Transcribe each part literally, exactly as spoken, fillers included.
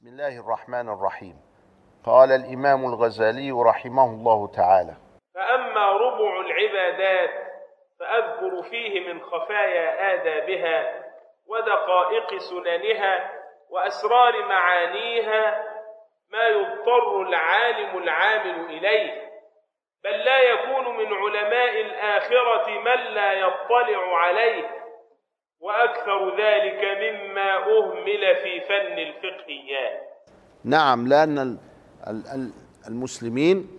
بسم الله الرحمن الرحيم. قال الإمام الغزالي رحمه الله تعالى: فأما ربع العبادات فأذكر فيه من خفايا آدابها ودقائق سننها وأسرار معانيها ما يضطر العالم العامل إليه، بل لا يكون من علماء الآخرة من لا يطلع عليه، وأكثر ذلك مما أهمل في فن الفقهيات. نعم، لأن المسلمين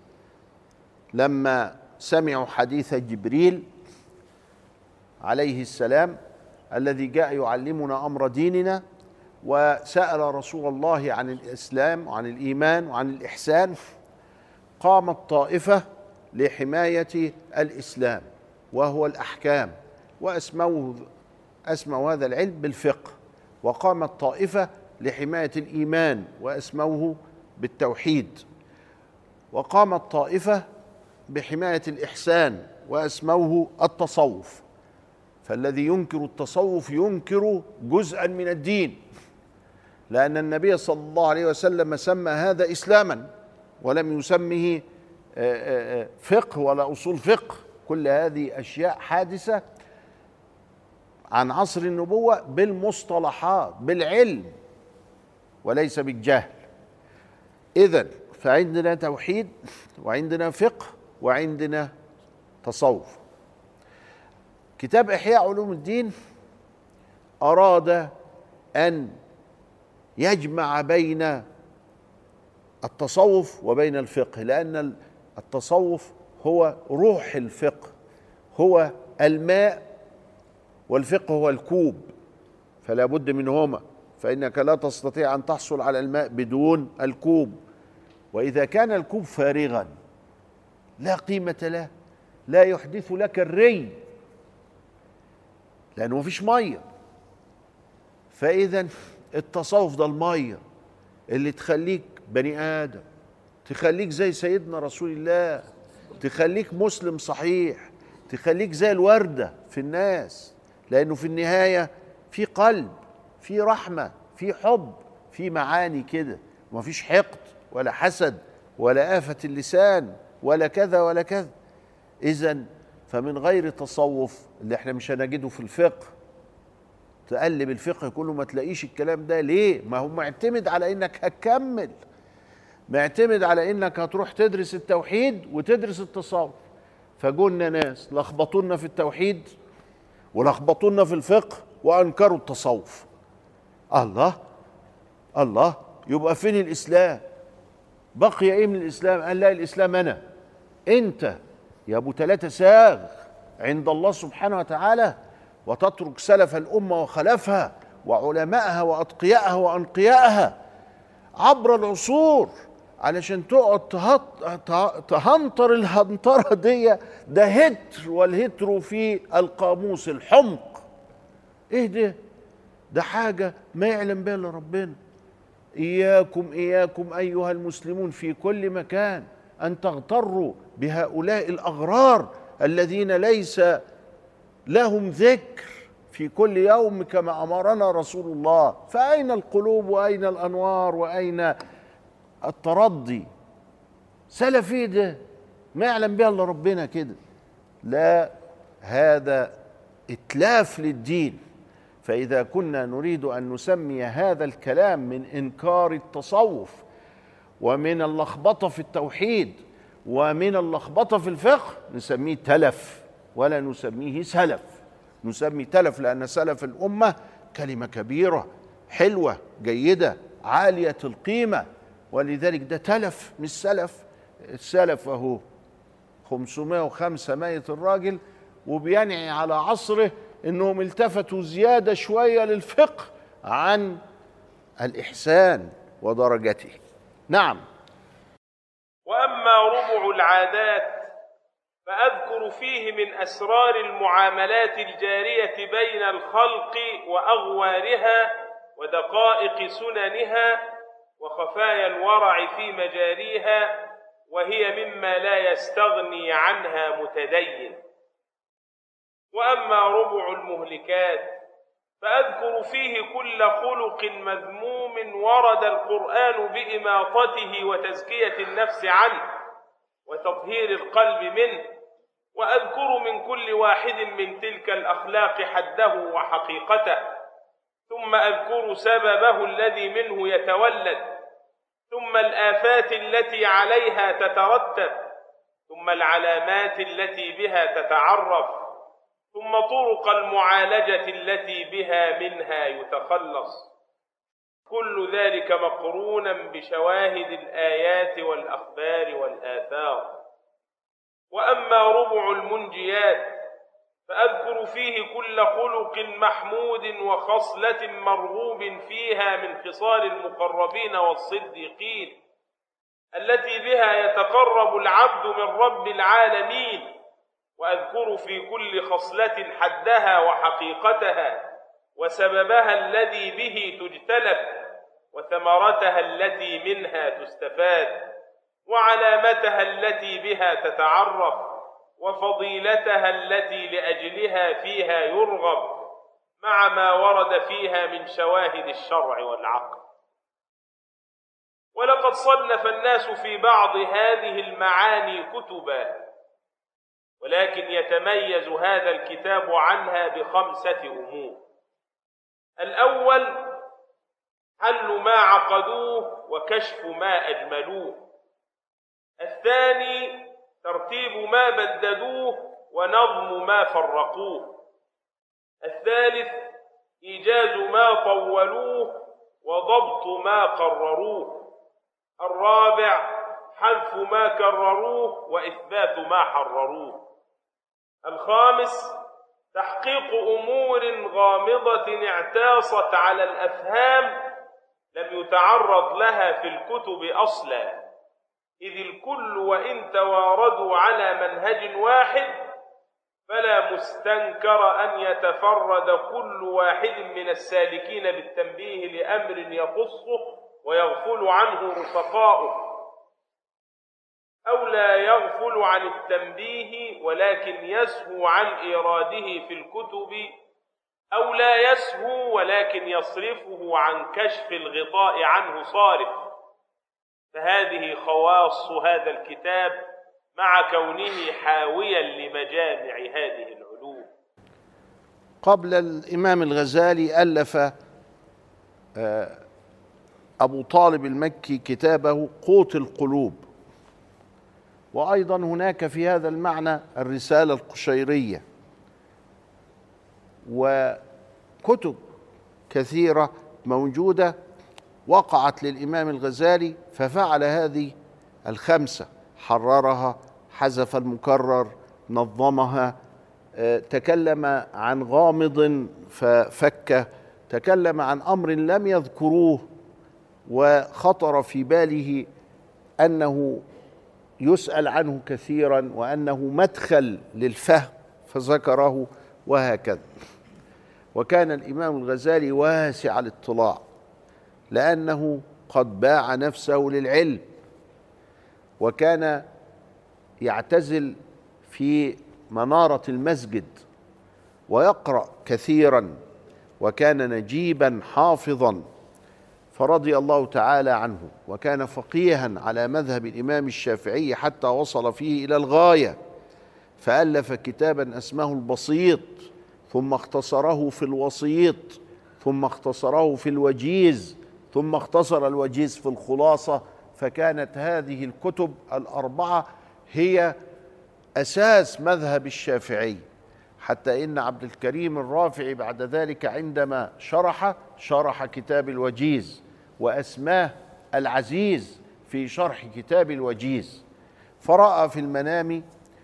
لما سمعوا حديث جبريل عليه السلام الذي جاء يعلمنا أمر ديننا وسأل رسول الله عن الإسلام وعن الإيمان وعن الإحسان، قامت طائفة لحماية الإسلام وهو الأحكام، وأسموه أسموا هذا العلم بالفقه، وقامت طائفة لحماية الإيمان وأسموه بالتوحيد، وقامت طائفة بحماية الإحسان وأسموه التصوف. فالذي ينكر التصوف ينكر جزءا من الدين، لأن النبي صلى الله عليه وسلم سمى هذا إسلاما ولم يسمه فقه ولا أصول فقه. كل هذه أشياء حادثة عن عصر النبوة بالمصطلحات بالعلم وليس بالجهل. إذن فعندنا توحيد وعندنا فقه وعندنا تصوف. كتاب إحياء علوم الدين أراد أن يجمع بين التصوف وبين الفقه، لأن التصوف هو روح الفقه، هو الماء، والفقه هو الكوب، فلا بد منهما، فإنك لا تستطيع أن تحصل على الماء بدون الكوب، وإذا كان الكوب فارغا لا قيمة له، لا يحدث لك الري لأنه مفيش مية. فإذا التصوف ده المية اللي تخليك بني آدم، تخليك زي سيدنا رسول الله، تخليك مسلم صحيح، تخليك زي الوردة في الناس، لأنه في النهاية في قلب، في رحمة، في حب، في معاني كده، ومفيش حقد ولا حسد ولا آفة اللسان ولا كذا ولا كذا. إذن فمن غير تصوف اللي احنا مش هنجده في الفقه، تقلب الفقه كله ما تلاقيش الكلام ده. ليه؟ ما هو معتمد على انك هتكمل، معتمد على انك هتروح تدرس التوحيد وتدرس التصوف. فجولنا ناس لخبطونا في التوحيد ولخبطونا في الفقه وانكروا التصوف. الله الله، يبقى فين الاسلام؟ بقي ايه من الاسلام؟ قال لا، الاسلام انا انت يا ابو ثلاثة ساغ عند الله سبحانه وتعالى، وتترك سلف الامه وخلفها وعلمائها واتقيائها وانقيائها عبر العصور علشان تقعد تهنطر الهنطره دي. ده هتر، والهتر في القاموس الحمق. ايه ده؟ ده حاجه ما يعلم بها الا ربنا. اياكم اياكم ايها المسلمون في كل مكان ان تغتروا بهؤلاء الاغرار الذين ليس لهم ذكر في كل يوم كما امرنا رسول الله. فاين القلوب واين الانوار واين الترضي؟ سلفي ده ما يعلم بها الا ربنا كده. لا، هذا اتلاف للدين. فاذا كنا نريد ان نسمي هذا الكلام من انكار التصوف ومن اللخبطه في التوحيد ومن اللخبطه في الفقه، نسميه تلف ولا نسميه سلف. نسمي تلف لأن سلف الأمة كلمة كبيرة حلوة جيدة عالية القيمة، ولذلك ده تلف مش سلف. السلف أهو خمسمائة وخمسة ميت الراجل، وبينعي على عصره إنهم التفتوا زيادة شوية للفقه عن الإحسان ودرجته. نعم. وأما ربع العادات فأذكر فيه من أسرار المعاملات الجارية بين الخلق وأغوارها ودقائق سننها وخفايا الورع في مجاريها، وهي مما لا يستغني عنها متدين. وأما ربع المهلكات فأذكر فيه كل خلق مذموم ورد القرآن بإماطته وتزكية النفس عنه وتطهير القلب منه، وأذكر من كل واحد من تلك الأخلاق حده وحقيقته، ثم أذكر سببه الذي منه يتولد، ثم الآفات التي عليها تترتب، ثم العلامات التي بها تتعرف، ثم طرق المعالجة التي بها منها يتخلص، كل ذلك مقرونا بشواهد الآيات والأخبار والآثار. وأما ربع المنجيات فأذكر فيه كل خلق محمود وخصلة مرغوب فيها من خصال المقربين والصديقين التي بها يتقرب العبد من رب العالمين، وأذكر في كل خصلة حدها وحقيقتها وسببها الذي به تجتلب وثمرتها التي منها تستفاد وعلامتها التي بها تتعرف وفضيلتها التي لأجلها فيها يرغب مع ما ورد فيها من شواهد الشرع والعقل. ولقد صنف الناس في بعض هذه المعاني كتبا، ولكن يتميز هذا الكتاب عنها بخمسة أمور: الأول حل ما عقدوه وكشف ما أجملوه، الثاني ترتيب ما بددوه ونظم ما فرقوه، الثالث إيجاز ما طولوه وضبط ما قرروه، الرابع حذف ما كرروه وإثبات ما حرروه، الخامس تحقيق أمور غامضة اعتاصت على الأفهام لم يتعرض لها في الكتب أصلا، إذ الكل وإن تواردوا على منهج واحد فلا مستنكر أن يتفرد كل واحد من السالكين بالتنبيه لأمر يخصه ويغفل عنه رفقاؤه، أو لا يغفل عن التنبيه ولكن يسهو عن إيراده في الكتب، أو لا يسهو ولكن يصرفه عن كشف الغطاء عنه صارف. فهذه خواص هذا الكتاب مع كونه حاويا لمجامع هذه العلوم. قبل الإمام الغزالي ألف أبو طالب المكي كتابه قوت القلوب، وأيضا هناك في هذا المعنى الرسالة القشيرية، وكتب كثيرة موجودة وقعت للإمام الغزالي، ففعل هذه الخمسة: حررها، حذف المكرر، نظمها، تكلم عن غامض ففك، تكلم عن أمر لم يذكروه وخطر في باله أنه يسأل عنه كثيرا وأنه مدخل للفهم فذكره، وهكذا. وكان الإمام الغزالي واسع الاطلاع لأنه قد باع نفسه للعلم، وكان يعتزل في منارة المسجد ويقرأ كثيرا، وكان نجيبا حافظا، فرضي الله تعالى عنه، وكان فقيها على مذهب الإمام الشافعي حتى وصل فيه إلى الغاية، فألف كتابا اسمه البسيط، ثم اختصره في الوسيط، ثم اختصره في الوجيز، ثم اختصر الوجيز في الخلاصة. فكانت هذه الكتب الأربعة هي أساس مذهب الشافعي، حتى إن عبد الكريم الرافعي بعد ذلك عندما شرح شرح كتاب الوجيز وأسماه العزيز في شرح كتاب الوجيز، فرأى في المنام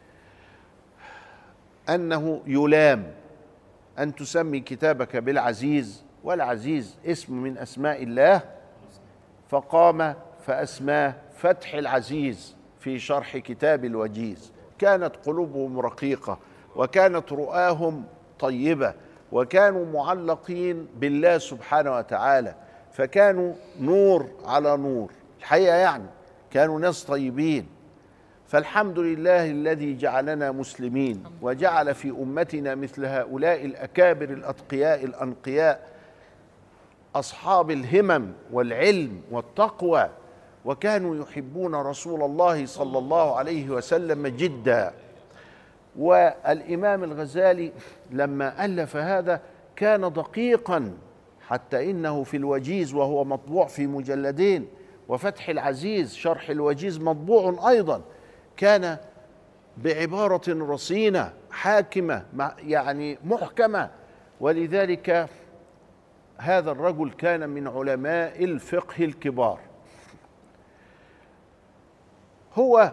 أنه يلام أن تسمي كتابك بالعزيز، والعزيز اسم من أسماء الله، فقام فأسماه فتح العزيز في شرح كتاب الوجيز. كانت قلوبهم رقيقة، وكانت رؤاهم طيبة، وكانوا معلقين بالله سبحانه وتعالى، فكانوا نور على نور الحقيقة، يعني كانوا ناس طيبين. فالحمد لله الذي جعلنا مسلمين وجعل في أمتنا مثل هؤلاء الأكابر الأتقياء الأنقياء أصحاب الهمم والعلم والتقوى، وكانوا يحبون رسول الله صلى الله عليه وسلم جدا. والإمام الغزالي لما ألف هذا كان دقيقا، حتى إنه في الوجيز وهو مطبوع في مجلدين، وفتح العزيز شرح الوجيز مطبوع أيضا، كان بعبارة رصينة حاكمة يعني محكمة. ولذلك هذا الرجل كان من علماء الفقه الكبار. هو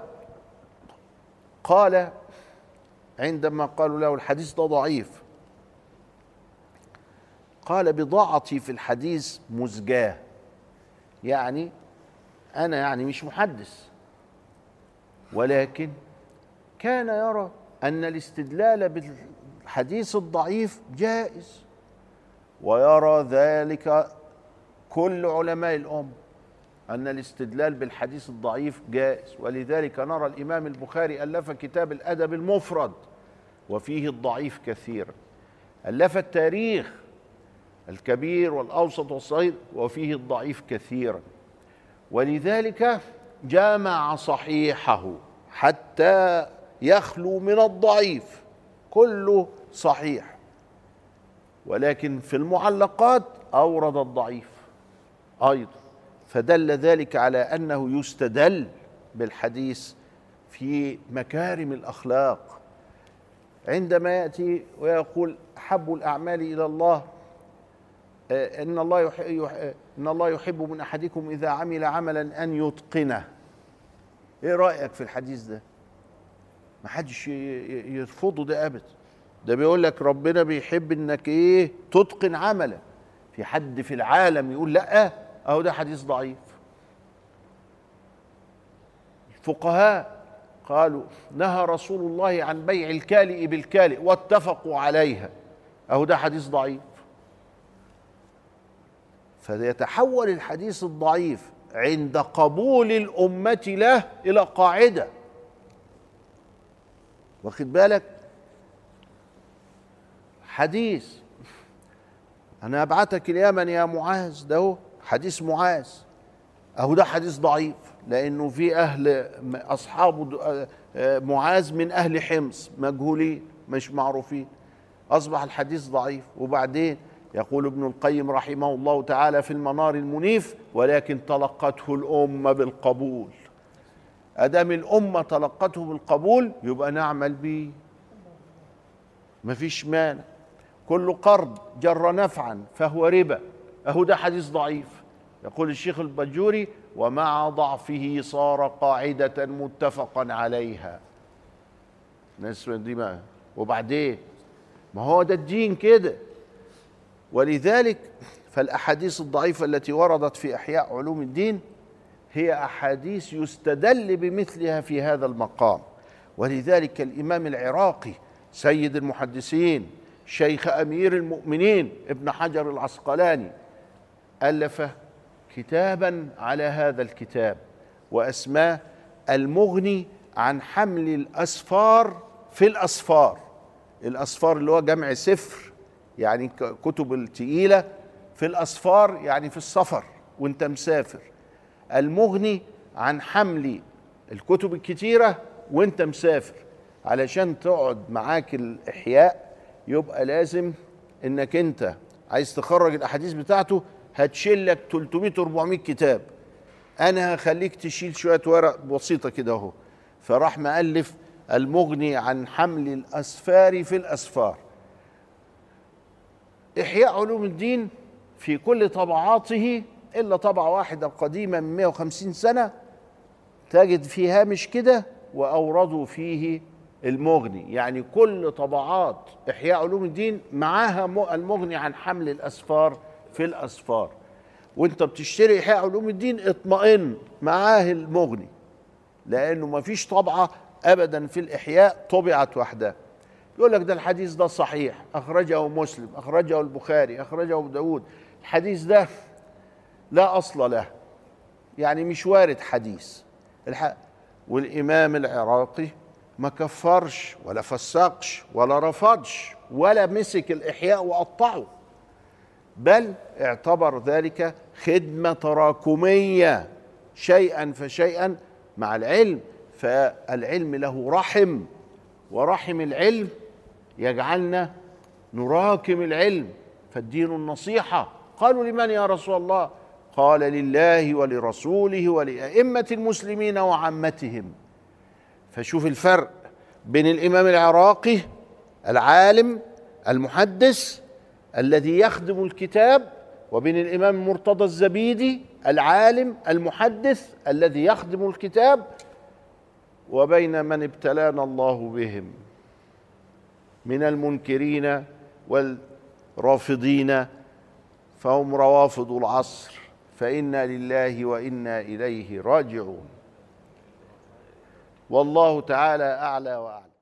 قال عندما قالوا له الحديث ده ضعيف، قال بضاعتي في الحديث مزجاه، يعني أنا يعني مش محدث، ولكن كان يرى أن الاستدلال بالحديث الضعيف جائز، ويرى ذلك كل علماء الأمة أن الاستدلال بالحديث الضعيف جائز. ولذلك نرى الإمام البخاري ألف كتاب الأدب المفرد وفيه الضعيف كثيرا، ألف التاريخ الكبير والأوسط والصغير وفيه الضعيف كثيرا، ولذلك جامع صحيحه حتى يخلو من الضعيف، كله صحيح، ولكن في المعلقات أورد الضعيف أيضا، فدل ذلك على أنه يستدل بالحديث في مكارم الأخلاق. عندما يأتي ويقول أحب الأعمال إلى الله إن الله يحب إن الله يحب من أحدكم إذا عمل عملا أن يتقنه. إيه رأيك في الحديث ده؟ ما حدش يرفضه ده أبدا، ده بيقول لك ربنا بيحب إنك إيه تتقن عملا. في حد في العالم يقول لأ؟ أهو ده حديث ضعيف. الفقهاء قالوا نهى رسول الله عن بيع الكالئ بالكالئ واتفقوا عليها، أهو ده حديث ضعيف. فيتحول الحديث الضعيف عند قبول الأمة له إلى قاعدة، واخد بالك؟ حديث أنا أبعتك اليمن يا معاذ، ده هو حديث معاذ، أهو ده حديث ضعيف، لأنه في أهل أصحاب معاذ من أهل حمص مجهولين مش معروفين، أصبح الحديث ضعيف. وبعدين يقول ابن القيم رحمه الله تعالى في المنار المنيف ولكن تلقته الأمة بالقبول. أدام الأمة تلقته بالقبول يبقى نعمل به، مفيش مانع. كل قرض جر نفعا فهو ربا، أهو ده حديث ضعيف. يقول الشيخ البجوري ومع ضعفه صار قاعدة متفقا عليها. ناس دي ما وبعدين ما هو ده الدين كده. ولذلك فالأحاديث الضعيفة التي وردت في إحياء علوم الدين هي أحاديث يستدل بمثلها في هذا المقام. ولذلك الإمام العراقي سيد المحدثين شيخ أمير المؤمنين ابن حجر العسقلاني ألف كتابا على هذا الكتاب وأسماه المغني عن حمل الأسفار في الأسفار. الأسفار اللي هو جمع سفر، يعني كتب التقيلة، في الأسفار يعني في السفر وانت مسافر. المغني عن حمل الكتب الكتيرة وانت مسافر، علشان تقعد معاك الإحياء يبقى لازم انك انت عايز تخرج الأحاديث بتاعته هتشيل لك ثلاثمائة أربعمائة كتاب، انا هخليك تشيل شوية ورق بسيطة كده اهو. فراح مؤلف المغني عن حمل الأسفار في الأسفار. إحياء علوم الدين في كل طبعاته إلا طبعة واحدة قديمة من مئة وخمسين سنة تجد في هامش كده وأوردوا فيه المغني، يعني كل طبعات إحياء علوم الدين معاها المغني عن حمل الأسفار في الأسفار. وانت بتشتري إحياء علوم الدين اطمئن معاه المغني، لأنه ما فيش طبعة أبدا في الإحياء طبعت وحدها. يقول لك ده الحديث ده صحيح، أخرجه مسلم، أخرجه البخاري، أخرجه أبو داود. الحديث ده لا أصل له، يعني مش وارد حديث. الح... والإمام العراقي ما كفرش ولا فسقش ولا رفضش ولا مسك الإحياء وقطعه، بل اعتبر ذلك خدمة تراكمية شيئا فشيئا مع العلم. فالعلم له رحم، ورحم العلم يجعلنا نراكم العلم. فالدين النصيحة. قالوا لمن يا رسول الله؟ قال لله ولرسوله ولأئمة المسلمين وعامتهم. فشوف الفرق بين الإمام العراقي العالم المحدث الذي يخدم الكتاب، وبين الإمام المرتضى الزبيدي العالم المحدث الذي يخدم الكتاب، وبين من ابتلانا الله بهم من المنكرين والرافضين، فهم روافض العصر، فإنا لله وإنا إليه راجعون. والله تعالى أعلى وأعلم.